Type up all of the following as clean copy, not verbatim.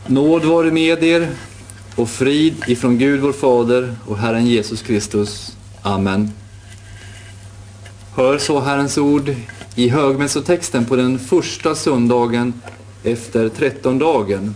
Nåd vare med er och frid ifrån Gud vår Fader och Herren Jesus Kristus. Amen. Hör så Herrens ord i högmässotexten på den första söndagen efter 13-dagen.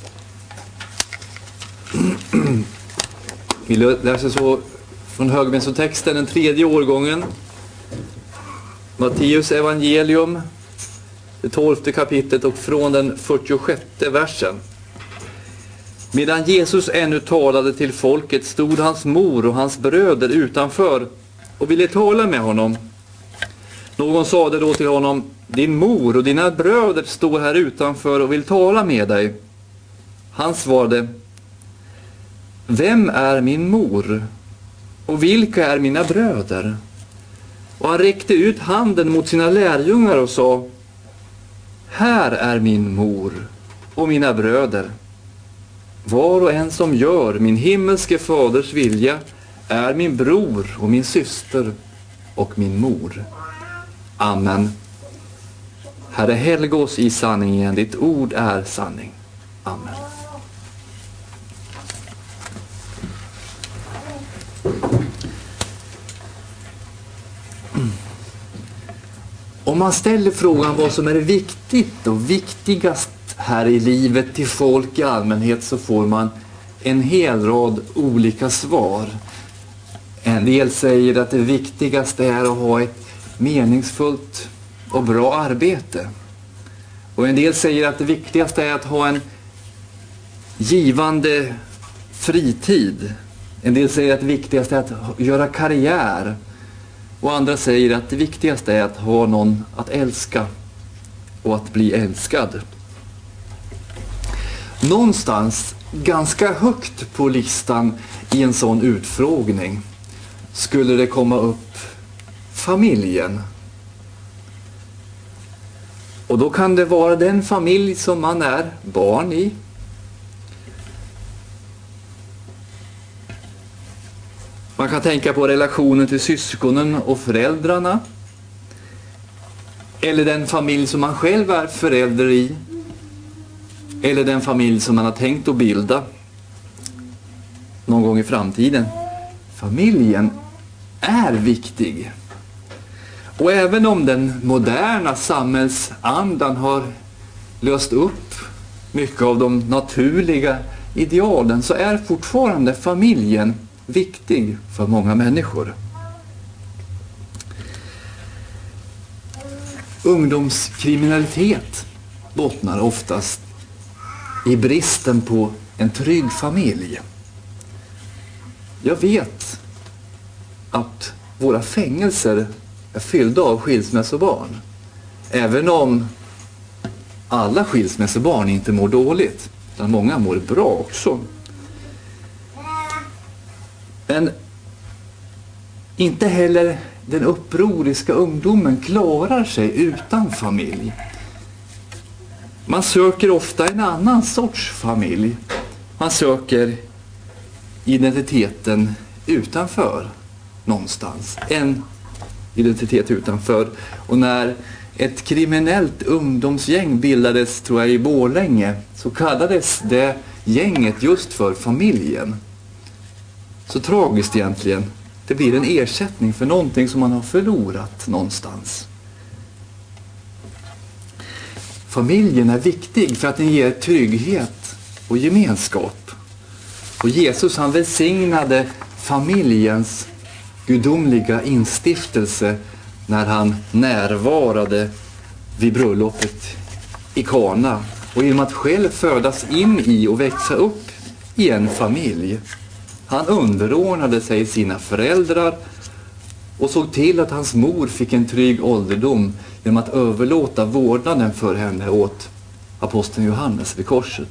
Vi läser så från högmässotexten den 3:e årgången. Matteus evangelium, det 12:e kapitlet och från den 46:e versen. Medan Jesus ännu talade till folket stod hans mor och hans bröder utanför och ville tala med honom. Någon sade då till honom: din mor och dina bröder står här utanför och vill tala med dig. Han svarade: vem är min mor och vilka är mina bröder? Och han räckte ut handen mot sina lärjungar och sa: här är min mor och mina bröder. Var och en som gör min himmelske faders vilja är min bror och min syster och min mor. Amen. Herre, helga oss i sanningen. Ditt ord är sanning. Amen. Om man ställer frågan vad som är viktigt och viktigast här i livet till folk i allmänhet, så får man en hel rad olika svar. En del säger att det viktigaste är att ha ett meningsfullt och bra arbete. Och en del säger att det viktigaste är att ha en givande fritid. En del säger att det viktigaste är att göra karriär. Och andra säger att det viktigaste är att ha någon att älska och att bli älskad. Någonstans ganska högt på listan i en sån utfrågning skulle det komma upp familjen. Och då kan det vara den familj som man är barn i. Man kan tänka på relationen till syskonen och föräldrarna. Eller den familj som man själv är förälder i. Eller den familj som man har tänkt att bilda någon gång i framtiden. Familjen är viktig. Och även om den moderna samhällsandan har löst upp mycket av de naturliga idealen, så är fortfarande familjen viktig för många människor. Ungdomskriminalitet bottnar oftast i bristen på en trygg familj. Jag vet att våra fängelser är fyllda av skilsmässobarn. Även om alla skilsmässobarn inte mår dåligt, utan många mår bra också. Men inte heller den upproriska ungdomen klarar sig utan familj. Man söker ofta en annan sorts familj. Man söker identiteten utanför någonstans. En identitet utanför. Och när ett kriminellt ungdomsgäng bildades, tror jag, i Borlänge, så kallades det gänget just för familjen. Så tragiskt egentligen. Det blir en ersättning för någonting som man har förlorat någonstans. Familjen är viktig för att den ger trygghet och gemenskap. Och Jesus, han välsignade familjens gudomliga instiftelse när han närvarade vid bröllopet i Kana. Och genom att själv födas in i och växa upp i en familj. Han underordnade sig sina föräldrar och såg till att hans mor fick en trygg ålderdom genom att överlåta vårdnaden för henne åt aposteln Johannes vid korset.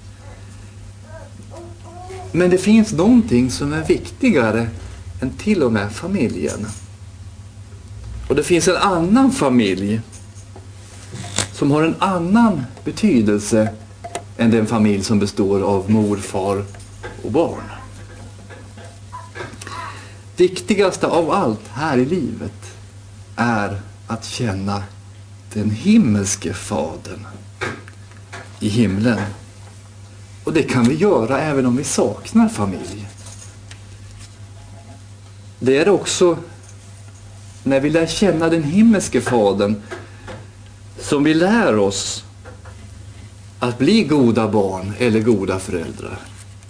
Men det finns någonting som är viktigare än till och med familjen. Och det finns en annan familj som har en annan betydelse än den familj som består av mor, far och barn. Viktigaste av allt här i livet är att känna den himmelske fadern i himlen. Och det kan vi göra även om vi saknar familj. Det är också när vi lär känna den himmelske Fadern som vi lär oss att bli goda barn eller goda föräldrar.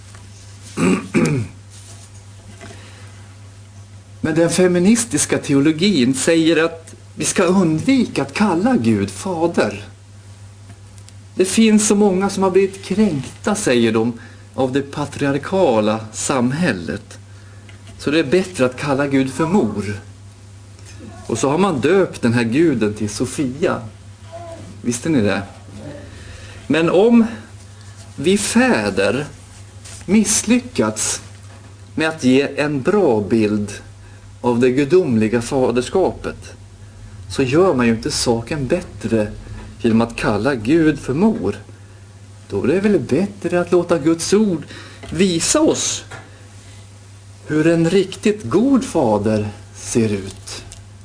Men den feministiska teologin säger att vi ska undvika att kalla Gud fader. Det finns så många som har blivit kränkta, säger de, av det patriarkala samhället. Så det är bättre att kalla Gud för mor. Och så har man döpt den här guden till Sofia. Visste ni det? Men om vi fäder misslyckats med att ge en bra bild av det gudomliga faderskapet, så gör man ju inte saken bättre genom att kalla Gud för mor. Då är det väl bättre att låta Guds ord visa oss hur en riktigt god fader ser ut.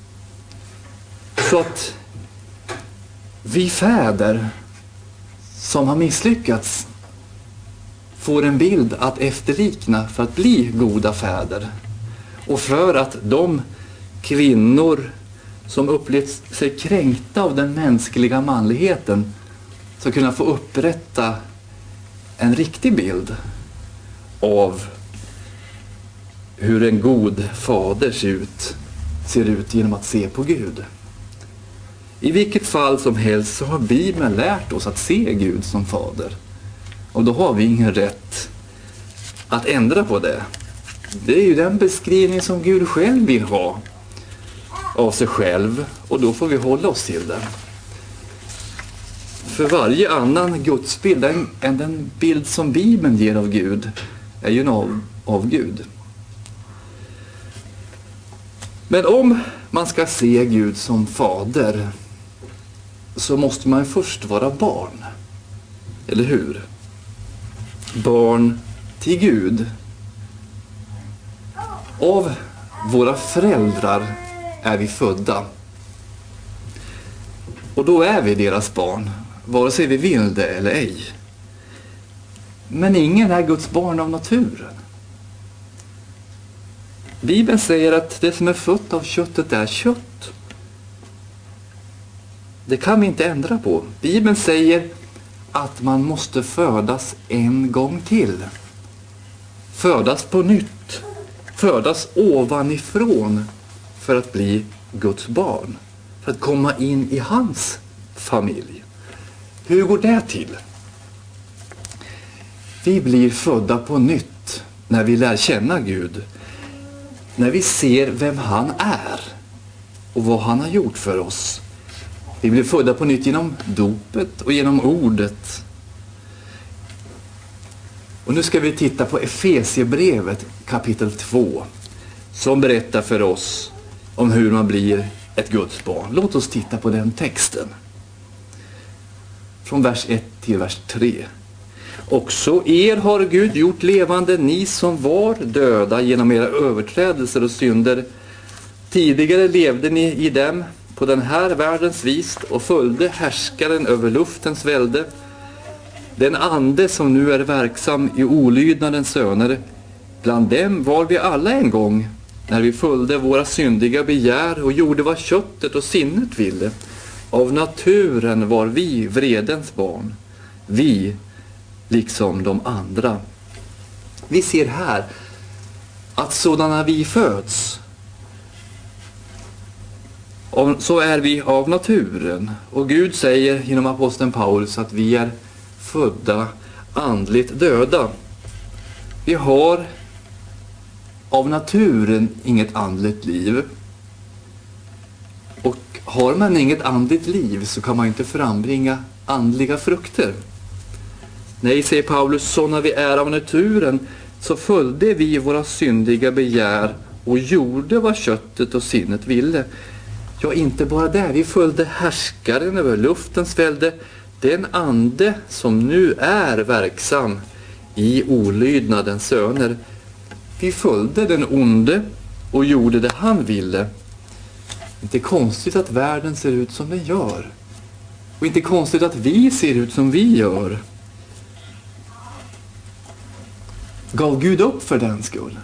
Så att vi fäder som har misslyckats får en bild att efterlikna för att bli goda fäder. Och för att de kvinnor som upplevt sig kränkta av den mänskliga manligheten ska kunna få upprätta en riktig bild av hur en god fader ser ut genom att se på Gud. I vilket fall som helst så har Bibeln lärt oss att se Gud som fader. Och då har vi ingen rätt att ändra på det. Det är ju den beskrivning som Gud själv vill ha av sig själv, och då får vi hålla oss till det. För varje annan gudsbild än den bild som Bibeln ger av Gud är ju en avgud. Men om man ska se Gud som fader så måste man först vara barn. Eller hur? Barn till Gud. Av våra föräldrar är vi födda. Och då är vi deras barn, vare sig vi vill det eller ej. Men ingen är Guds barn av naturen. Bibeln säger att det som är fött av köttet är kött. Det kan vi inte ändra på. Bibeln säger att man måste födas en gång till. Födas på nytt. Födas ovanifrån för att bli Guds barn. För att komma in i hans familj. Hur går det till? Vi blir födda på nytt när vi lär känna Gud. När vi ser vem han är och vad han har gjort för oss. Vi blir födda på nytt genom dopet och genom ordet. Och nu ska vi titta på Efesiebrevet kapitel 2 som berättar för oss om hur man blir ett Guds barn. Låt oss titta på den texten. Från vers 1 till vers 3. Också er har Gud gjort levande, ni som var döda genom era överträdelser och synder. Tidigare levde ni i dem på den här världens vis och följde härskaren över luftens välde. Den ande som nu är verksam i olydnadens söner. Bland dem var vi alla en gång när vi följde våra syndiga begär och gjorde vad köttet och sinnet ville. Av naturen var vi vredens barn. Vi liksom de andra. Vi ser här att sådana vi föds, så är vi av naturen. Och Gud säger genom aposteln Paulus att vi är födda andligt döda. Vi har av naturen inget andligt liv. Och har man inget andligt liv så kan man inte frambringa andliga frukter. Nej, säger Paulus, så när vi är av naturen så följde vi våra syndiga begär och gjorde vad köttet och sinnet ville. Ja, inte bara där. Vi följde härskaren över luftens välde, den ande som nu är verksam i olydnadens söner. Vi följde den onde och gjorde det han ville. Inte konstigt att världen ser ut som den gör. Och inte konstigt att vi ser ut som vi gör. gav Gud upp för den skull?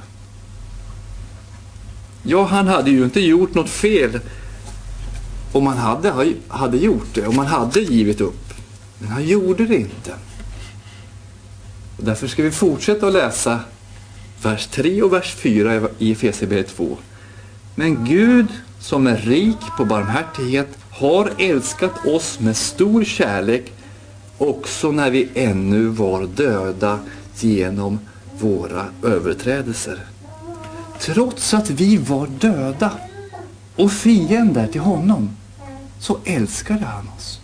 Ja, han hade ju inte gjort något fel om man hade gjort det, om man hade givit upp. Men han gjorde det inte. Och därför ska vi fortsätta att läsa vers 3 och vers 4 i Efesierbrevet 2. Men Gud som är rik på barmhärtighet har älskat oss med stor kärlek också när vi ännu var döda genom våra överträdelser. Trots att vi var döda och fiender till honom så älskade han oss.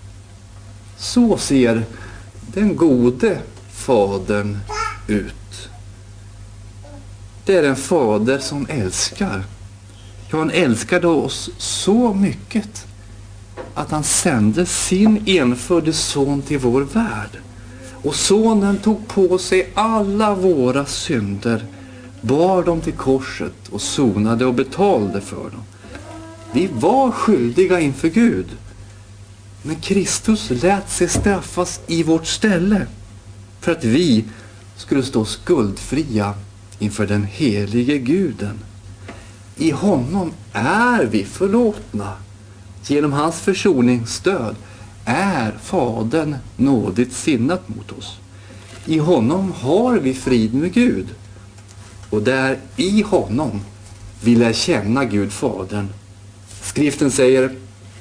Så ser den gode fadern ut. Det är en fader som älskar. Ja, han älskade oss så mycket att han sände sin enfödde son till vår värld. Och sonen tog på sig alla våra synder, bar dem till korset och sonade och betalade för dem. Vi var skyldiga inför Gud, men Kristus lät sig straffas i vårt ställe för att vi skulle stå skuldfria inför den helige Guden. I honom är vi förlåtna. Genom hans försoningsstöd är Fadern nådigt sinnat mot oss. I honom har vi frid med Gud. Och där i honom vill jag känna Gud Fadern. Skriften säger: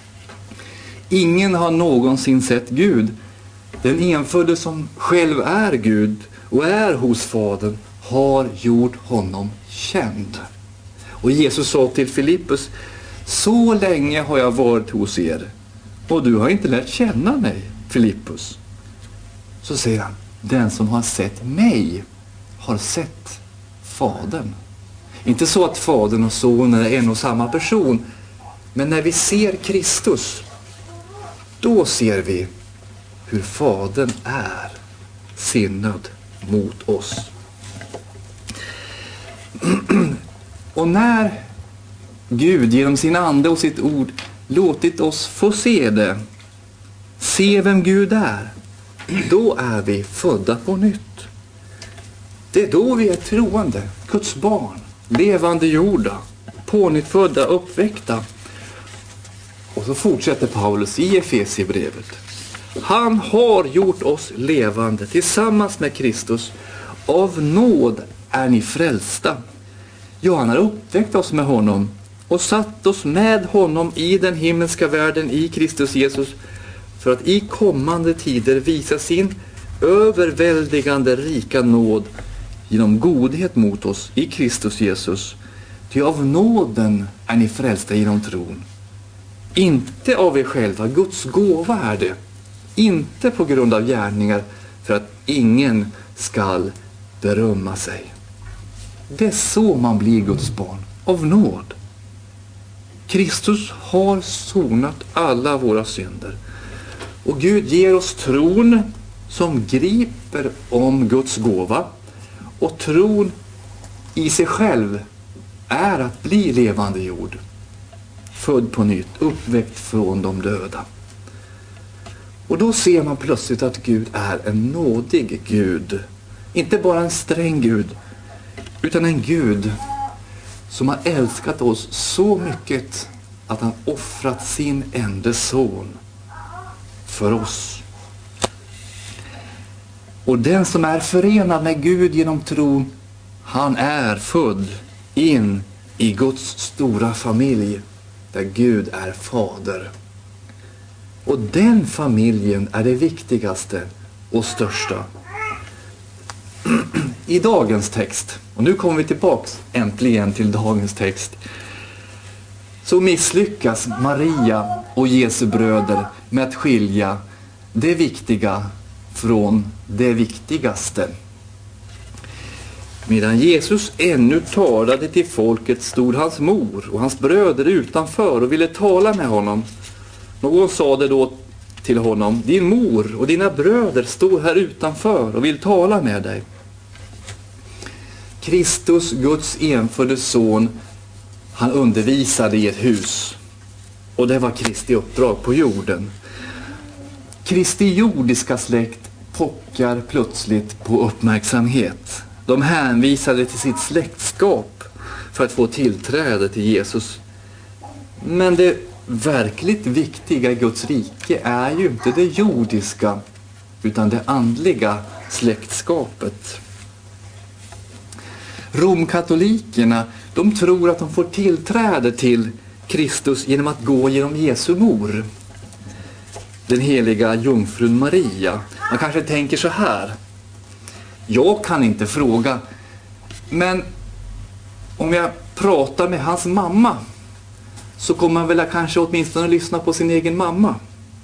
ingen har någonsin sett Gud. Den enfödde som själv är Gud och är hos Fadern har gjort honom känd. Och Jesus sa till Filippus: så länge har jag varit hos er och du har inte lärt känna mig, Filippus. Så säger han: den som har sett mig har sett Fadern. Inte så att Fadern och Sonen är en och samma person, men när vi ser Kristus, då ser vi hur Fadern är sinnad mot oss. Och när Gud genom sin ande och sitt ord låtit oss få se det, se vem Gud är, då är vi födda på nytt. Det är då vi är troende, Guds barn, levande jorda, pånyttfödda, uppväckta. Och så fortsätter Paulus i Efesierbrevet: han har gjort oss levande tillsammans med Kristus. Av nåd är ni frälsta. Ja, han har uppväckt oss med honom och satt oss med honom i den himmelska världen i Kristus Jesus, för att i kommande tider visa sin överväldigande rika nåd genom godhet mot oss i Kristus Jesus. Ty av nåden är ni frälsta genom tron. Inte av er själva, Guds gåva är det. Inte på grund av gärningar, för att ingen skall berömma sig. Det är så man blir Guds barn, av nåd. Kristus har sonat alla våra synder. Och Gud ger oss tron som griper om Guds gåva. Och tron i sig själv är att bli levande jord. Född på nytt, uppväckt från de döda. Och då ser man plötsligt att Gud är en nådig Gud. Inte bara en sträng Gud, utan en Gud som har älskat oss så mycket att han offrat sin enda son för oss. Och den som är förenad med Gud genom tron, han är född in i Guds stora familj där Gud är fader. Och den familjen är det viktigaste och största. I dagens text, och nu kommer vi tillbaks äntligen till dagens text, så misslyckas Maria och Jesu bröder med att skilja det viktiga från det viktigaste. Medan Jesus ännu talade till folket stod hans mor och hans bröder utanför och ville tala med honom. Någon sade då till honom: din mor och dina bröder står här utanför och vill tala med dig. Kristus, Guds enfödde son, han undervisade i ett hus. Och det var Kristi uppdrag på jorden. Kristi jordiska släkt pockar plötsligt på uppmärksamhet. De hänvisade till sitt släktskap för att få tillträde till Jesus. Men det verkligt viktiga i Guds rike är ju inte det jordiska utan det andliga släktskapet. Romkatolikerna, de tror att de får tillträde till Kristus genom att gå genom Jesu mor, den heliga jungfrun Maria. Man kanske tänker så här: jag kan inte fråga, men om jag pratar med hans mamma så kommer man väl kanske åtminstone lyssna på sin egen mamma.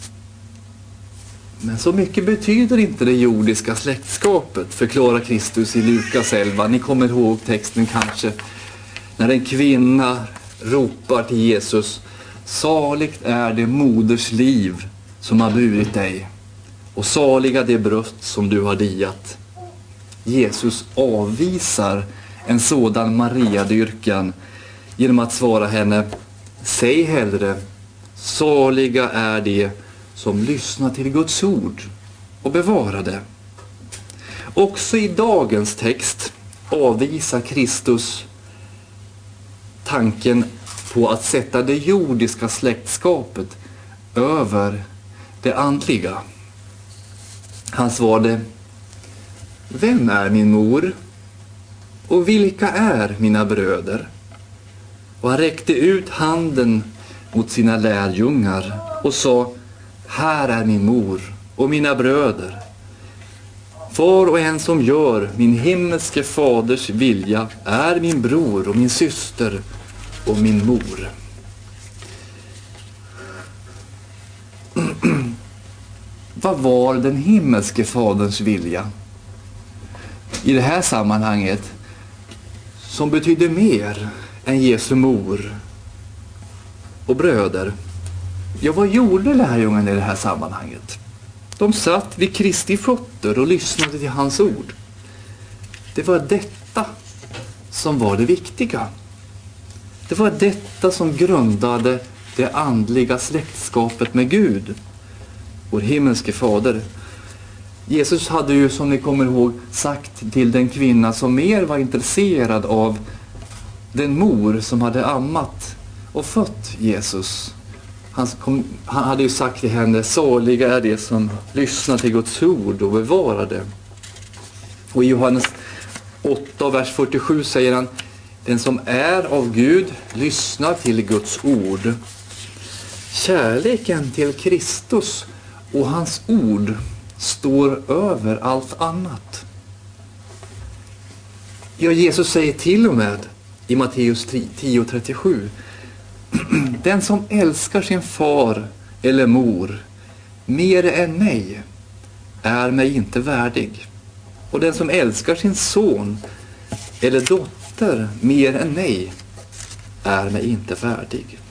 Men så mycket betyder inte det jordiska släktskapet, förklarar Kristus i Lukas 11. Ni kommer ihåg texten kanske, när en kvinna ropar till Jesus: saligt är det moders liv som har burit dig, och saliga det bröst som du har diat. Jesus avvisar en sådan Mariadyrkan genom att svara henne: säg hellre, saliga är det som lyssnar till Guds ord och bevarar det. Också i dagens text avvisar Kristus tanken på att sätta det jordiska släktskapet över det andliga. Han svarade: vem är min mor och vilka är mina bröder? Och han räckte ut handen mot sina lärjungar och sa: här är min mor och mina bröder. Var och en som gör min himmelske faders vilja är min bror och min syster och min mor. Vad var den himmelske faderns vilja i det här sammanhanget som betyder mer än Jesu mor och bröder? Ja, vad gjorde lärjungarna i det här sammanhanget? De satt vid Kristi fötter och lyssnade till hans ord. Det var detta som var det viktiga. Det var detta som grundade det andliga släktskapet med Gud, vår himmelske fader. Jesus hade ju, som ni kommer ihåg, sagt till den kvinna som mer var intresserad av den mor som hade ammat och fött Jesus. Han hade ju sagt till henne: saliga är det som lyssnar till Guds ord och bevarar det. Och i Johannes 8, vers 47 säger han: den som är av Gud lyssnar till Guds ord. Kärleken till Kristus och hans ord står över allt annat. Ja, Jesus säger till och med i Matteus 10:37: den som älskar sin far eller mor mer än mig är mig inte värdig. Och den som älskar sin son eller dotter mer än mig är mig inte värdig.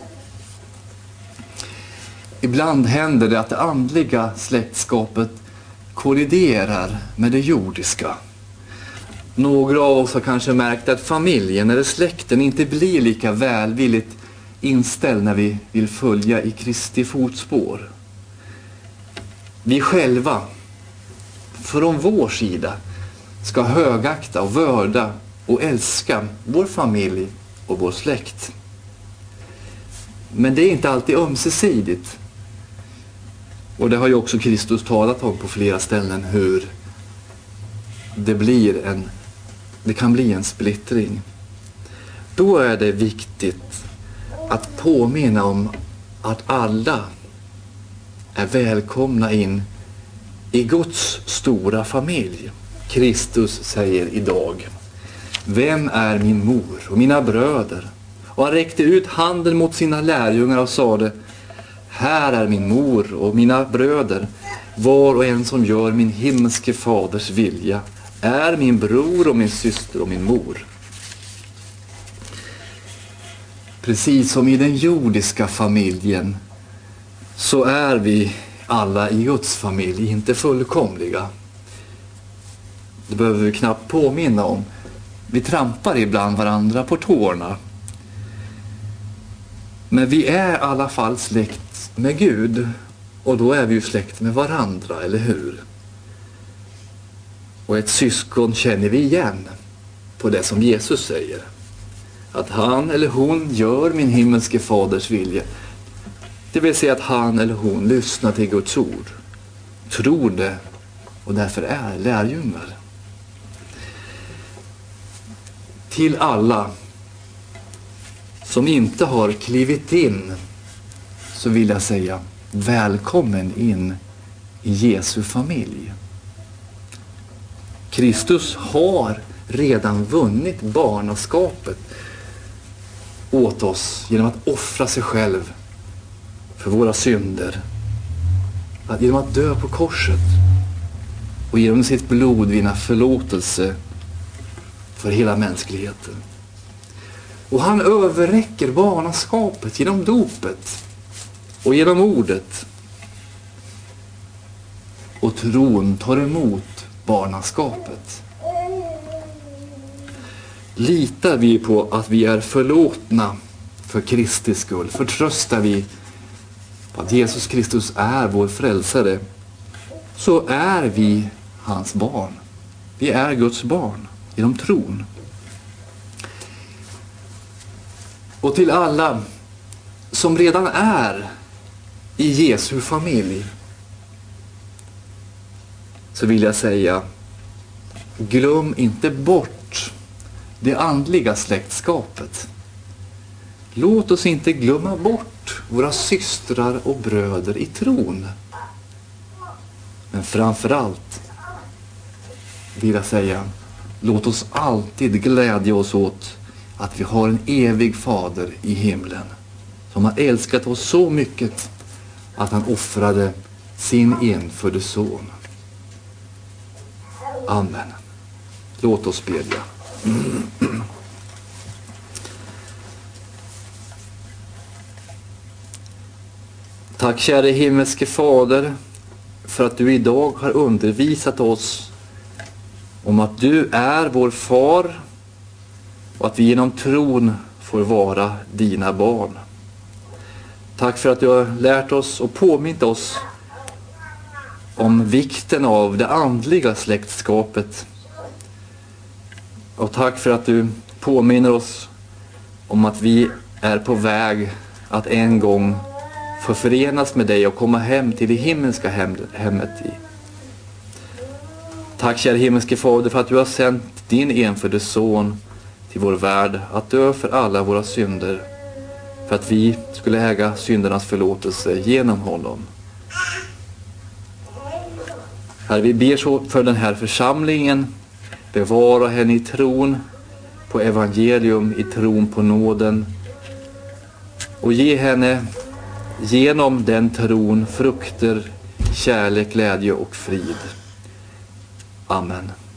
Ibland händer det att det andliga släktskapet kolliderar med det jordiska. Några av oss har kanske märkt att familjen eller släkten inte blir lika välvilligt inställd när vi vill följa i Kristi fotspår. Vi själva, från vår sida, ska högakta och vörda och älska vår familj och vår släkt. Men det är inte alltid ömsesidigt. Och det har ju också Kristus talat om på flera ställen, hur det kan bli en splittring. Då är det viktigt att påminna om att alla är välkomna in i Guds stora familj. Kristus säger idag: vem är min mor och mina bröder? Och han räckte ut handen mot sina lärjungar och sade: här är min mor och mina bröder. Var och en som gör min himmelske faders vilja är min bror och min syster och min mor. Precis som i den jordiska familjen så är vi alla i Guds familj inte fullkomliga. Det behöver vi knappt påminna om. Vi trampar ibland varandra på tårna. Men vi är i alla fall släkt med Gud, och då är vi ju släkt med varandra, eller hur? Och ett syskon känner vi igen på det som Jesus säger. Att han eller hon gör min himmelske faders vilja. Det vill säga att han eller hon lyssnar till Guds ord, tror det och därför är lärjungar. Till alla som inte har klivit in så vill jag säga välkommen in i Jesu familj. Kristus har redan vunnit barnaskapet åt oss genom att offra sig själv för våra synder. Genom att dö på korset och genom sitt blod vinna förlåtelse för hela mänskligheten. Och han överräcker barnaskapet genom dopet och genom ordet. Och tron tar emot barnaskapet. Litar vi på att vi är förlåtna för Kristi skull, förtröstar vi på att Jesus Kristus är vår frälsare, så är vi hans barn. Vi är Guds barn genom tron. Och till alla som redan är i Jesu familj så vill jag säga, glöm inte bort det andliga släktskapet. Låt oss inte glömma bort våra systrar och bröder i tron. Men framförallt vill jag säga, låt oss alltid glädja oss åt att vi har en evig fader i himlen som har älskat oss så mycket att han offrade sin enfödde son. Amen. Låt oss bedja. Tack käre himmelske fader för att du idag har undervisat oss om att du är vår far och att vi genom tron får vara dina barn. Tack för att du har lärt oss och påmint oss om vikten av det andliga släktskapet. Och tack för att du påminner oss om att vi är på väg att en gång få förenas med dig och komma hem till det himmelska hemmet. Tack kära himmelske fader för att du har sänt din enfödde son till vår värld att dö för alla våra synder, för att vi skulle äga syndernas förlåtelse genom honom. Herre, vi ber så för den här församlingen. Bevara henne i tron på evangelium, i tron på nåden. Och ge henne genom den tron frukter, kärlek, glädje och frid. Amen.